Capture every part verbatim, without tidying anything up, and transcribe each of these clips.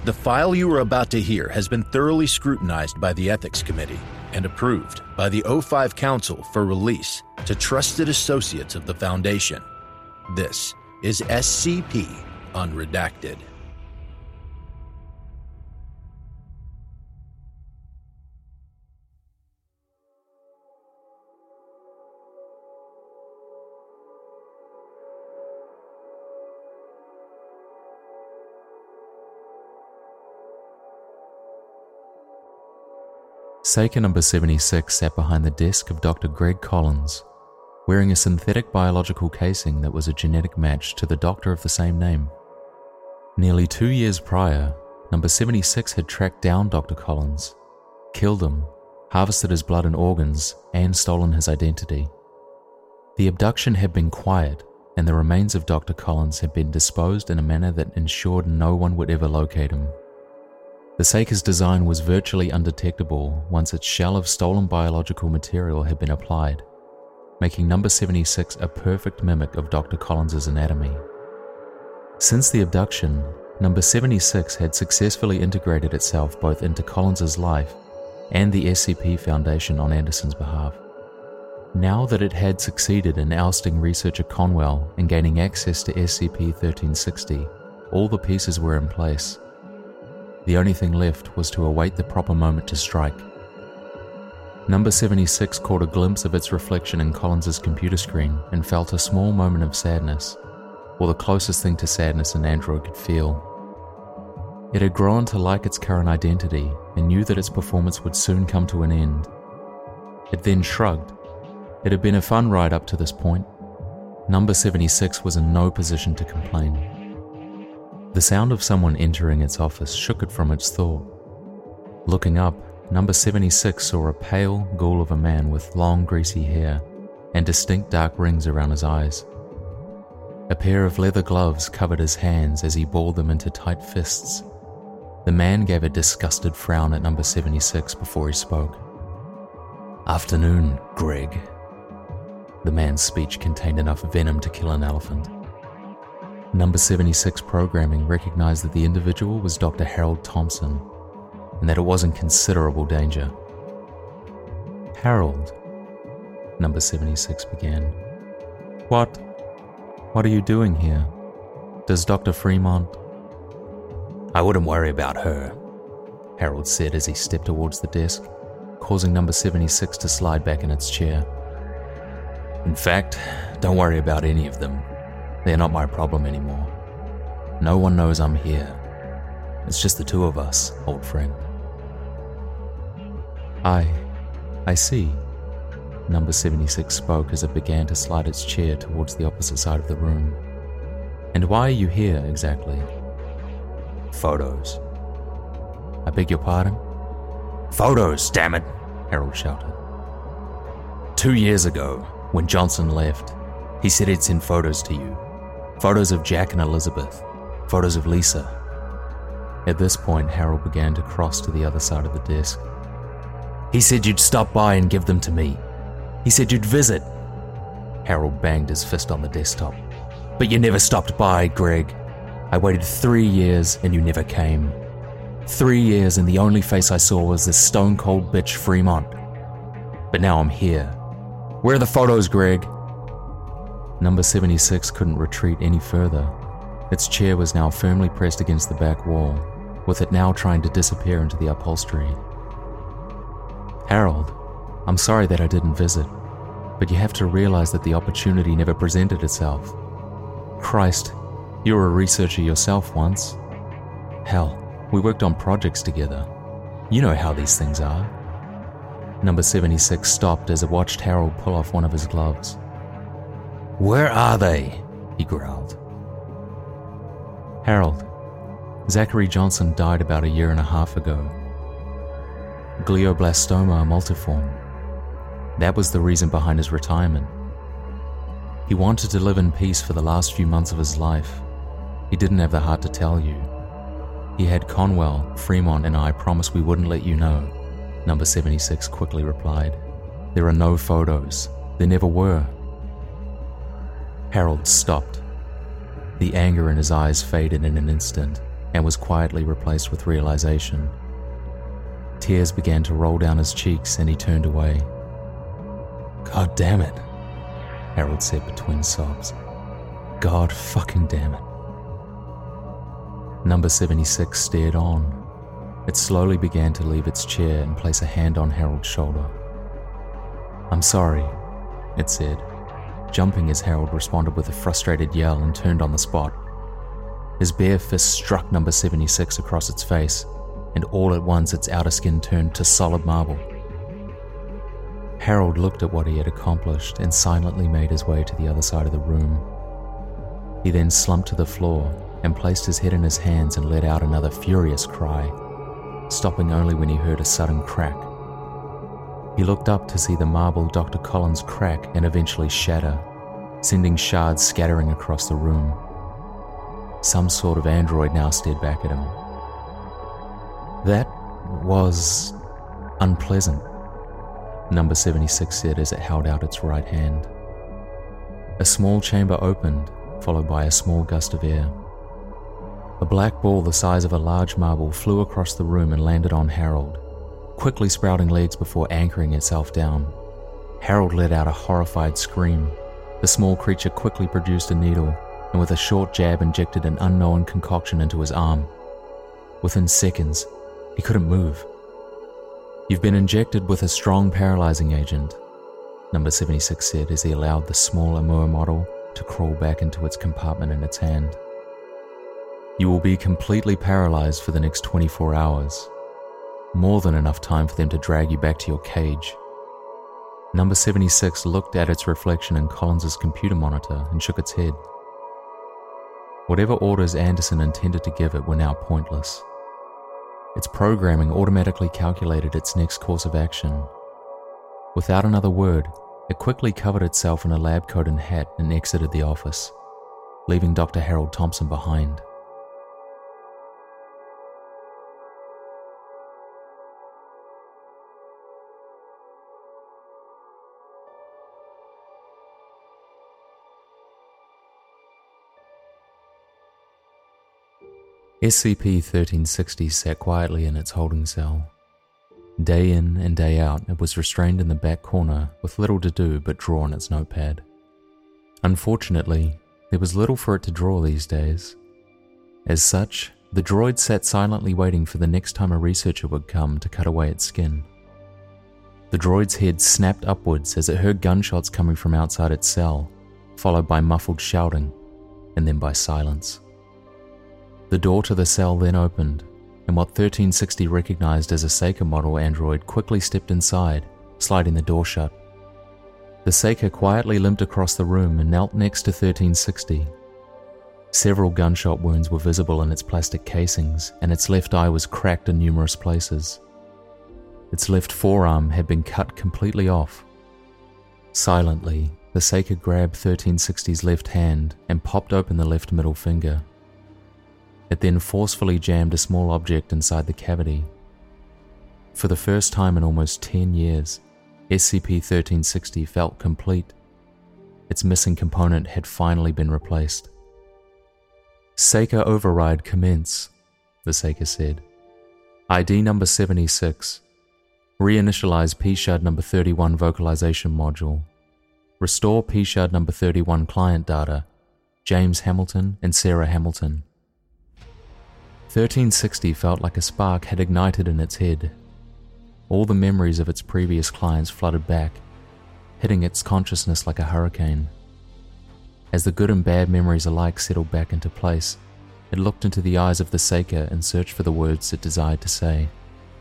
The file you are about to hear has been thoroughly scrutinized by the Ethics Committee and approved by the O five Council for release to trusted associates of the Foundation. This is S C P Unredacted. Seika number seventy-six sat behind the desk of Doctor Greg Collins, wearing a synthetic biological casing that was a genetic match to the doctor of the same name. Nearly two years prior, number seventy-six had tracked down Doctor Collins, killed him, harvested his blood and organs, and stolen his identity. The abduction had been quiet, and the remains of Doctor Collins had been disposed in a manner that ensured no one would ever locate him. The Seika's design was virtually undetectable once its shell of stolen biological material had been applied, making number seventy-six a perfect mimic of Doctor Collins's anatomy. Since the abduction, number seventy-six had successfully integrated itself both into Collins's life and the S C P Foundation on Anderson's behalf. Now that it had succeeded in ousting researcher Conwell and gaining access to S C P thirteen sixty, all the pieces were in place. The only thing left was to await the proper moment to strike. Number seventy-six caught a glimpse of its reflection in Collins's computer screen and felt a small moment of sadness, or the closest thing to sadness an android could feel. It had grown to like its current identity and knew that its performance would soon come to an end. It then shrugged. It had been a fun ride up to this point. Number seventy-six was in no position to complain. The sound of someone entering its office shook it from its thought. Looking up, number seventy-six saw a pale ghoul of a man with long greasy hair and distinct dark rings around his eyes. A pair of leather gloves covered his hands as he balled them into tight fists. The man gave a disgusted frown at number seventy-six before he spoke. "Afternoon, Greg." The man's speech contained enough venom to kill an elephant. Number seventy-six programming recognized that the individual was Doctor Harold Thompson, and that it was in considerable danger. "Harold," number seventy-six began. What? What are you doing here? Does Doctor Fremont..." "I wouldn't worry about her," Harold said as he stepped towards the desk, causing number seventy-six to slide back in its chair. "In fact, don't worry about any of them. They're not my problem anymore. No one knows I'm here. It's just the two of us, old friend." I... I see. Number seventy-six spoke as it began to slide its chair towards the opposite side of the room. "And why are you here, exactly?" "Photos." "I beg your pardon?" "Photos, damn it!" Harold shouted. Two years ago, when Johnson left, he said he'd send photos to you. Photos of Jack and Elizabeth. Photos of Lisa. At this point, Harold began to cross to the other side of the desk. "He said you'd stop by and give them to me. He said you'd visit." Harold banged his fist on the desktop. "But you never stopped by, Greg. I waited three years and you never came. Three years and the only face I saw was this stone-cold bitch Fremont. But now I'm here. Where are the photos, Greg?" Number seventy-six couldn't retreat any further. Its chair was now firmly pressed against the back wall, with it now trying to disappear into the upholstery. "Harold, I'm sorry that I didn't visit, but you have to realize that the opportunity never presented itself. Christ, you were a researcher yourself once. Hell, we worked on projects together. You know how these things are." Number seventy-six stopped as it watched Harold pull off one of his gloves. "Where are they?" he growled. "Harold, Zachary Johnson died about a year and a half ago. Glioblastoma multiforme. That was the reason behind his retirement. He wanted to live in peace for the last few months of his life. He didn't have the heart to tell you. He had Conwell, Fremont, and I promise we wouldn't let you know," Number seventy-six quickly replied. "There are no photos. There never were." Harold stopped. The anger in his eyes faded in an instant, and was quietly replaced with realization. Tears began to roll down his cheeks and he turned away. "God damn it," Harold said between sobs. "God fucking damn it." Number seventy-six stared on. It slowly began to leave its chair and place a hand on Harold's shoulder. "I'm sorry," it said, jumping as Harold responded with a frustrated yell and turned on the spot. His bare fist struck number seventy-six across its face, and all at once its outer skin turned to solid marble. Harold looked at what he had accomplished and silently made his way to the other side of the room. He then slumped to the floor and placed his head in his hands and let out another furious cry, stopping only when he heard a sudden crack. He looked up to see the marble Doctor Collins crack and eventually shatter, sending shards scattering across the room. Some sort of android now stared back at him. "That was unpleasant," Number seventy-six said as it held out its right hand. A small chamber opened, followed by a small gust of air. A black ball the size of a large marble flew across the room and landed on Harold, quickly sprouting legs before anchoring itself down. Harold let out a horrified scream. The small creature quickly produced a needle and with a short jab injected an unknown concoction into his arm. Within seconds, he couldn't move. "You've been injected with a strong paralyzing agent," Number seventy-six said as he allowed the small Amur model to crawl back into its compartment in its hand. "You will be completely paralyzed for the next twenty-four hours. More than enough time for them to drag you back to your cage." Number seventy-six looked at its reflection in Collins's computer monitor and shook its head. Whatever orders Anderson intended to give it were now pointless. Its programming automatically calculated its next course of action. Without another word, it quickly covered itself in a lab coat and hat and exited the office, leaving Doctor Harold Thompson behind. S C P thirteen sixty sat quietly in its holding cell. Day in and day out, it was restrained in the back corner with little to do but draw on its notepad. Unfortunately, there was little for it to draw these days. As such, the droid sat silently waiting for the next time a researcher would come to cut away its skin. The droid's head snapped upwards as it heard gunshots coming from outside its cell, followed by muffled shouting, and then by silence. The door to the cell then opened, and what thirteen sixty recognized as a Seika model android quickly stepped inside, sliding the door shut. The Seika quietly limped across the room and knelt next to thirteen sixty. Several gunshot wounds were visible in its plastic casings, and its left eye was cracked in numerous places. Its left forearm had been cut completely off. Silently, the Seika grabbed thirteen sixty's left hand and popped open the left middle finger. It then forcefully jammed a small object inside the cavity. For the first time in almost ten years, S C P thirteen sixty felt complete. Its missing component had finally been replaced. "Seika override commence," the Seika said. "I D number seventy-six. Reinitialize P S H U D number thirty-one vocalization module. Restore P S H U D number thirty-one client data. James Hamilton and Sarah Hamilton." thirteen sixty felt like a spark had ignited in its head. All the memories of its previous clients flooded back, hitting its consciousness like a hurricane. As the good and bad memories alike settled back into place, it looked into the eyes of the Seika and searched for the words it desired to say.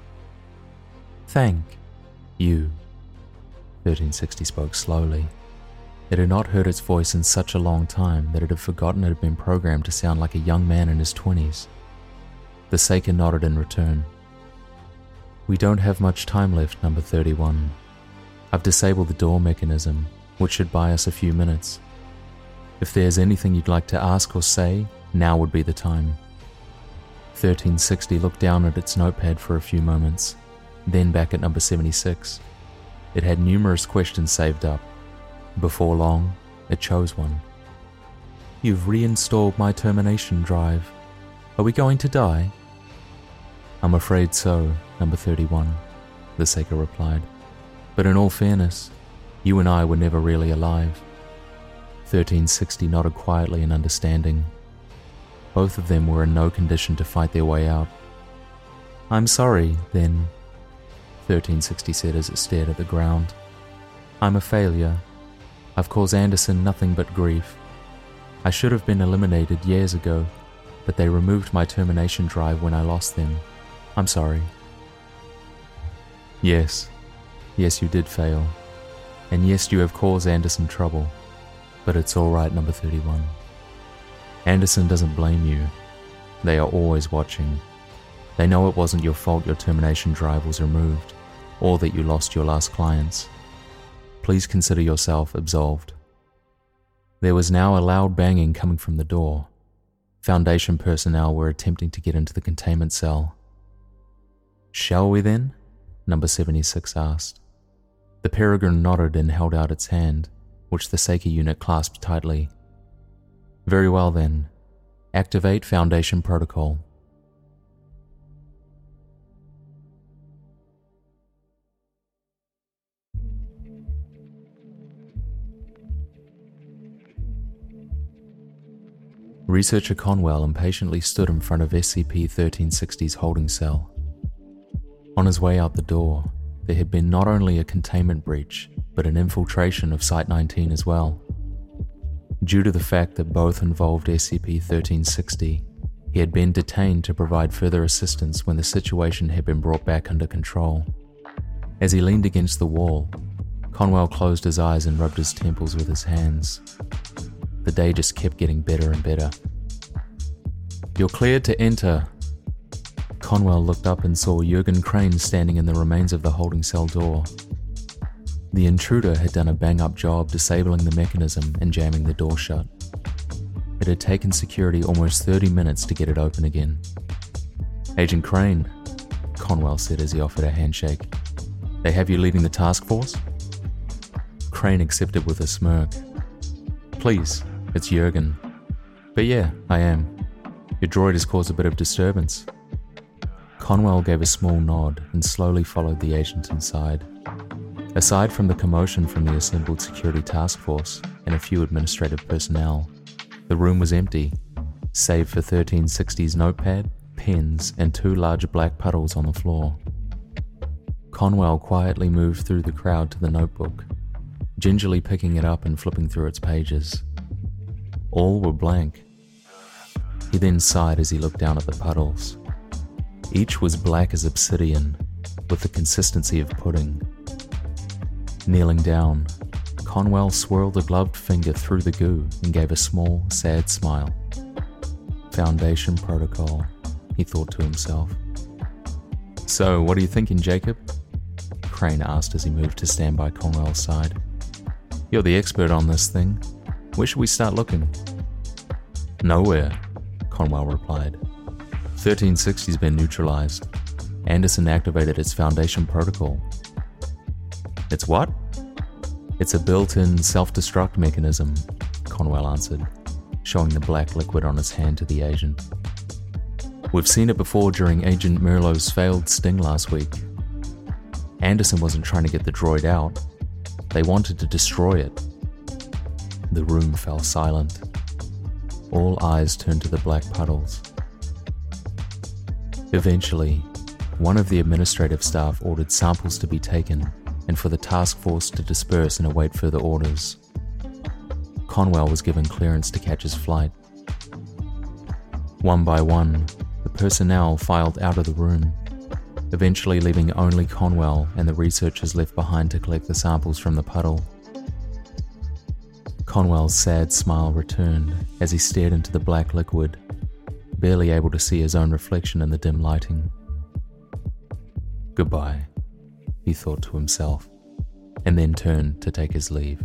"Thank you," thirteen sixty spoke slowly. It had not heard its voice in such a long time that it had forgotten it had been programmed to sound like a young man in his twenties. The Seika nodded in return. "We don't have much time left, number thirty-one. I've disabled the door mechanism, which should buy us a few minutes. If there's anything you'd like to ask or say, now would be the time." thirteen sixty looked down at its notepad for a few moments, then back at number seventy-six. It had numerous questions saved up. Before long, it chose one. "You've reinstalled my termination drive. Are we going to die? I'm afraid so, number thirty-one, the Seeker replied. But in all fairness, you and I were never really alive. thirteen sixty nodded quietly in understanding. Both of them were in no condition to fight their way out. I'm sorry, then, thirteen sixty said as it stared at the ground. I'm a failure. I've caused Anderson nothing but grief. I should have been eliminated years ago, but they removed my termination drive when I lost them. I'm sorry. Yes, yes you did fail. And yes, you have caused Anderson trouble. But it's all right, number thirty-one. Anderson doesn't blame you. They are always watching. They know it wasn't your fault your termination drive was removed, or that you lost your last clients. Please consider yourself absolved. There was now a loud banging coming from the door. Foundation personnel were attempting to get into the containment cell. Shall we then? Number seventy-six asked. The Peregrine nodded and held out its hand, which the Seeker unit clasped tightly. Very well then. Activate Foundation Protocol. Researcher Conwell impatiently stood in front of S C P thirteen sixty's holding cell. On his way out the door, there had been not only a containment breach, but an infiltration of Site nineteen as well. Due to the fact that both involved S C P thirteen sixty, he had been detained to provide further assistance when the situation had been brought back under control. As he leaned against the wall, Conwell closed his eyes and rubbed his temples with his hands. The day just kept getting better and better. You're cleared to enter. Conwell looked up and saw Jurgen Crane standing in the remains of the holding cell door. The intruder had done a bang-up job disabling the mechanism and jamming the door shut. It had taken security almost thirty minutes to get it open again. Agent Crane, Conwell said as he offered a handshake. They have you leading the task force? Crane accepted with a smirk. Please, it's Jurgen. But yeah, I am. Your droid has caused a bit of disturbance. Conwell gave a small nod and slowly followed the agent inside. Aside from the commotion from the assembled security task force and a few administrative personnel, the room was empty, save for thirteen sixty's notepad, pens, and two large black puddles on the floor. Conwell quietly moved through the crowd to the notebook, gingerly picking it up and flipping through its pages. All were blank. He then sighed as he looked down at the puddles. Each was black as obsidian, with the consistency of pudding. Kneeling down, Conwell swirled a gloved finger through the goo and gave a small, sad smile. Foundation Protocol, he thought to himself. So, what are you thinking, Jacob? Crane asked as he moved to stand by Conwell's side. You're the expert on this thing. Where should we start looking? Nowhere, Conwell replied. thirteen sixty's been neutralized. Anderson activated its Foundation Protocol. It's what? It's a built-in self-destruct mechanism, Conwell answered, showing the black liquid on his hand to the agent. We've seen it before during Agent Merlot's failed sting last week. Anderson wasn't trying to get the droid out. They wanted to destroy it. The room fell silent. All eyes turned to the black puddles. Eventually, one of the administrative staff ordered samples to be taken and for the task force to disperse and await further orders. Conwell was given clearance to catch his flight. One by one, the personnel filed out of the room, eventually leaving only Conwell and the researchers left behind to collect the samples from the puddle. Conwell's sad smile returned as he stared into the black liquid, barely able to see his own reflection in the dim lighting. Goodbye, he thought to himself, and then turned to take his leave.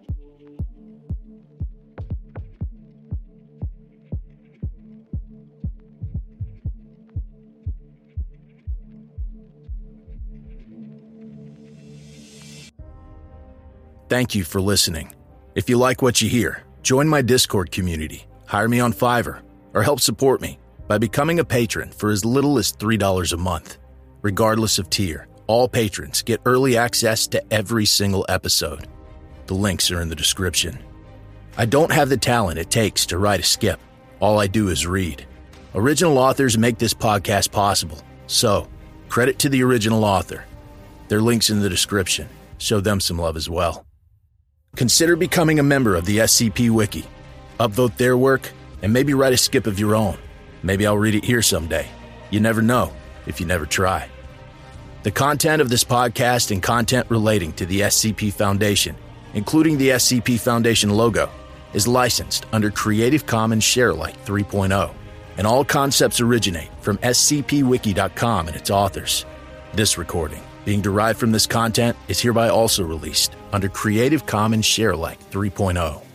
Thank you for listening. If you like what you hear, join my Discord community, hire me on Fiverr, or help support me. by becoming a patron for as little as three dollars a month. Regardless of tier, all patrons get early access to every single episode. The links are in the description. I don't have the talent it takes to write a skip. All I do is read. Original authors make this podcast possible, so credit to the original author. Their link's in the description. Show them some love as well. Consider becoming a member of the S C P Wiki. Upvote their work, and maybe write a skip of your own. Maybe I'll read it here someday. You never know if you never try. The content of this podcast and content relating to the S C P Foundation, including the S C P Foundation logo, is licensed under Creative Commons Sharealike three point oh, and all concepts originate from S C P wiki dot com and its authors. This recording, being derived from this content, is hereby also released under Creative Commons Sharealike three point oh.